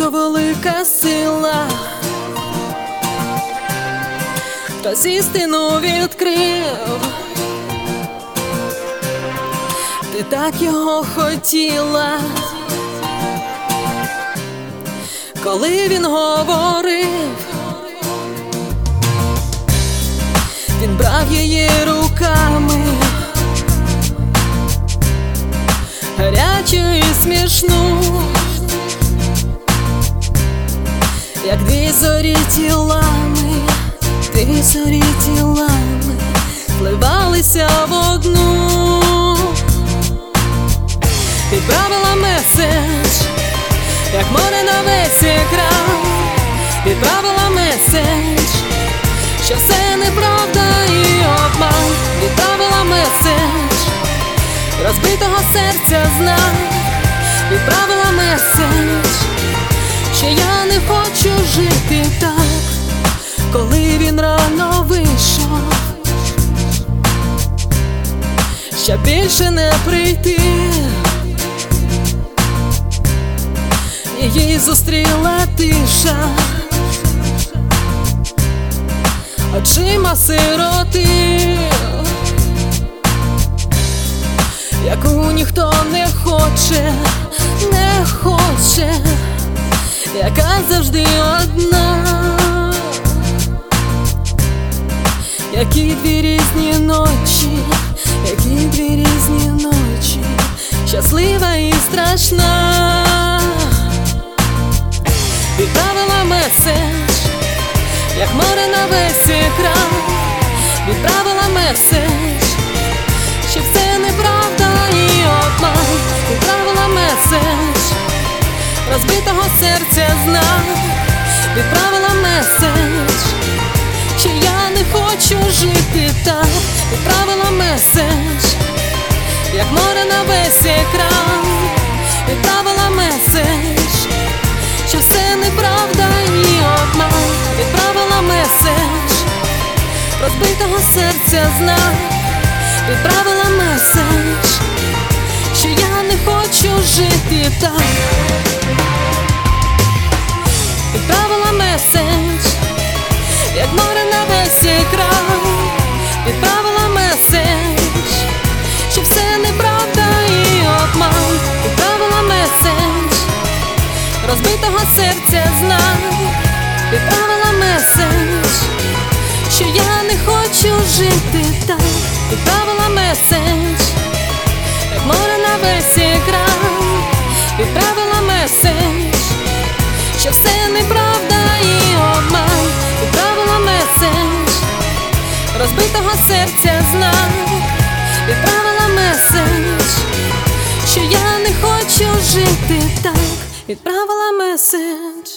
то велика сила, хтось істину відкрив. Ти так його хотіла, коли він говорив. Він брав її руками, гарячу і смішну, як дві зорі тілами, дві зорі тілами вливалися в одну. Відправила меседж, як море на весь екран. Відправила меседж, що все неправда і обман. Відправила меседж, розбитого серця знак. Відправила меседж, що я не хочу жити так, коли він рано вийшов, щоб більше не прийти. Її зустріла тиша, очима сироти, яку ніхто не хоче, не хоче, яка завжди одна. Які дві різні ночі, які дві різні ночі, щаслива і страшна. Відправила меседж, як море на весь екран. Відправила меседж, що все неправда і обман. Відправила меседж, розбитого серця знак. Відправила меседж, що я не хочу жити так. Відправила меседж, як море на весь екран. Відправила меседж, що все неправда і обман. Відправила меседж, розбитого серця знак. Відправила меседж, що я не хочу жити так. Відправила меседж, як море на весь екран. Відправила меседж, що все неправда і обман. Відправила меседж, розбитого серця знак. Відправила меседж, що я не хочу жити так. Відправила меседж, як море на весь екран. Відправила меседж, що все неправда і обман. Відправила меседж, розбитого серця знак. Відправила меседж, що я не хочу жити так. Відправила меседж.